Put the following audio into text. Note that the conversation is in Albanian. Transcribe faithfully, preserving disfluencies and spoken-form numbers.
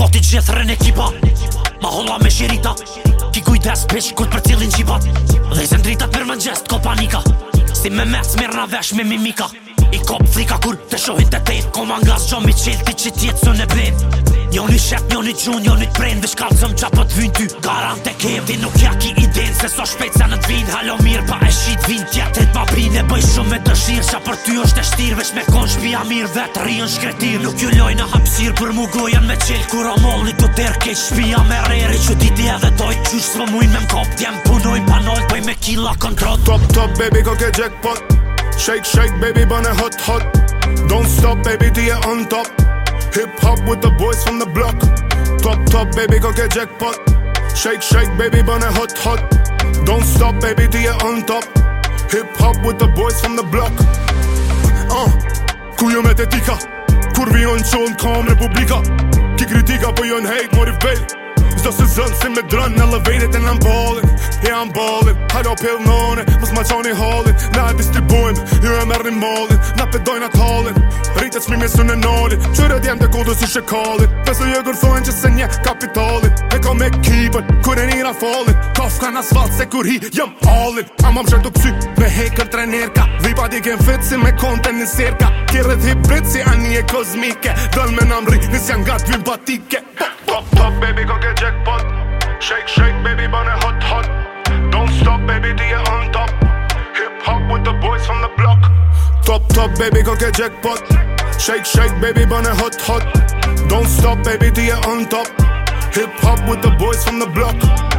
Gati gjithrën ekipa Ma holla me shirita Ki kujdes pish kur për cilin gjipat Dhe se ndritat për më gjest ko panika Si me mec mirë na vesh me mimika I kop frika kur të shohin të tejt Koma nga s'gjo mi qelti që tjetë së në blen Njoni shet, njoni gjun, njoni t'pren Dhe shkallëzëm qa për t'vyn ty Garant e kem Ti nuk ja ki iden Se so shpejt se në t'vin Halo mirë pa e shit vin Tjetrit ma prin E bëj shumë me dëshirë Qa për ty është e shtirë Vesh me kon shpia mirë Vet rion shkretir Nuk ju loj në hapsir Për mu gojen me qel Kur o molli të terke Shpia me reri Që ti di edhe doj Qysh s'më mujn me m'kop Djem punoj panoj Bëj me killa kontrol Top top baby ko ke jackpot Shake shake baby bane hot hot Don't stop baby ti je on top Hip hop with the boys from the block Top top baby ko ke jackpot Shake shake baby bane hot hot Don't stop baby ti je on top Hip hop with the boys from the block uh, Ku jo me te tika Kur vion qon kam republika Ki kritika po jon hate mori vej Zdo se zënë si me drën Elevated and I'm ballin' Yeah I'm ballin' Halo pill none Mos ma qoni hallin Na e distribuim Jo e merrin mallin Na pedojnë atë hallin Rritet s'mi me së në nalin Qyre djem të kodë si shekallin Peso jo gërthojnë që se nje kapitalin E ka me kipën Kur e njëra fallin Kafka në asfalt se kur hi jëm allin A ma më shetu psy Me hekër trenerka Dhipa di ken fit si me konten në serka Kirët hibrit si anje kozmike Dëll me namri nis janë gat vim patike Top top baby ko ke jackpot Shake shake baby bane hot hot Don't stop baby ti je on top Hip hop with the boys from the block Top top baby ko ke jackpot Shake shake baby bane hot hot Don't stop baby ti je on top Hip hop with the boys from the block